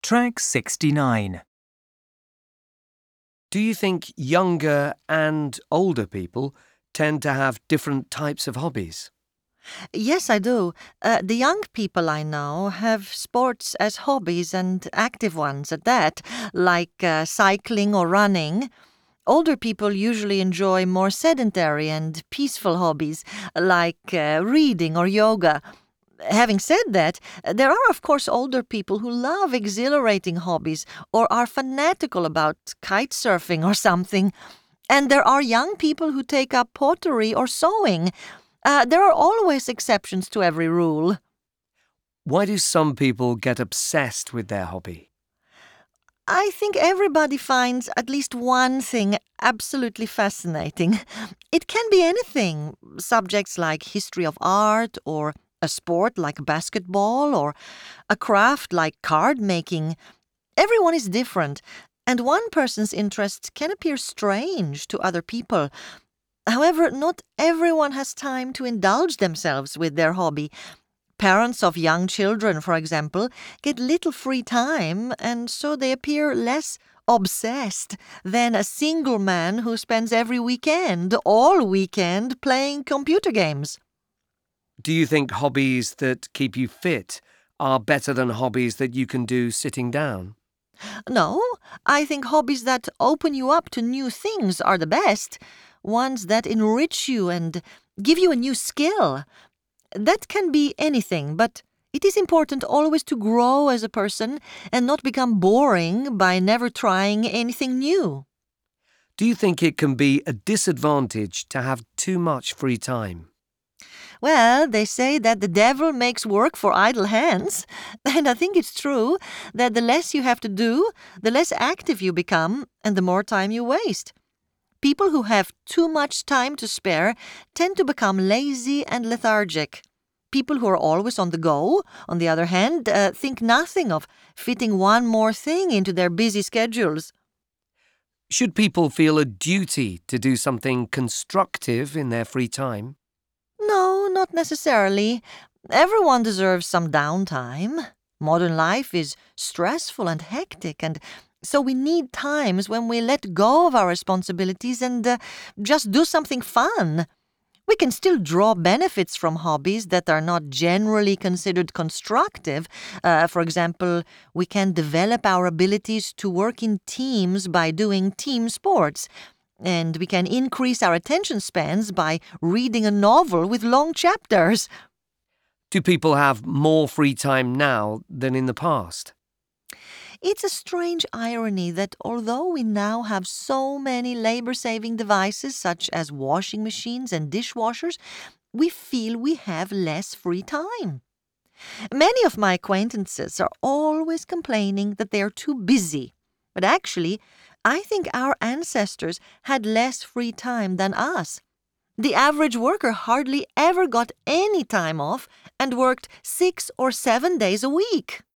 Track 69. Do you think younger and older people tend to have different types of hobbies? Yes, I do. The young people I know have sports as hobbies and active ones at that, like cycling or running. Older people usually enjoy more sedentary and peaceful hobbies, like reading or yoga. Having said that, there are, of course, older people who love exhilarating hobbies or are fanatical about kite surfing or something. And there are young people who take up pottery or sewing. There are always exceptions to every rule. Why do some people get obsessed with their hobby? I think everybody finds at least one thing absolutely fascinating. It can be anything, subjects like history of art, or a sport like basketball, or a craft like card making. Everyone is different, and one person's interests can appear strange to other people. However, not everyone has time to indulge themselves with their hobby. Parents of young children, for example, get little free time, and so they appear less obsessed than a single man who spends every weekend, all weekend, playing computer games. Do you think hobbies that keep you fit are better than hobbies that you can do sitting down? No, I think hobbies that open you up to new things are the best, ones that enrich you and give you a new skill. That can be anything, but it is important always to grow as a person and not become boring by never trying anything new. Do you think it can be a disadvantage to have too much free time? Well, they say that the devil makes work for idle hands, and I think it's true that the less you have to do, the less active you become and the more time you waste. People who have too much time to spare tend to become lazy and lethargic. People who are always on the go, on the other hand, think nothing of fitting one more thing into their busy schedules. Should people feel a duty to do something constructive in their free time? No, not necessarily. Everyone deserves some downtime. Modern life is stressful and hectic, and so we need times when we let go of our responsibilities and just do something fun. We can still draw benefits from hobbies that are not generally considered constructive. For example, we can develop our abilities to work in teams by doing team sports. And we can increase our attention spans by reading a novel with long chapters. Do people have more free time now than in the past? It's a strange irony that although we now have so many labor-saving devices such as washing machines and dishwashers, we feel we have less free time. Many of my acquaintances are always complaining that they are too busy. But actually, I think our ancestors had less free time than us. The average worker hardly ever got any time off and worked 6 or 7 days a week.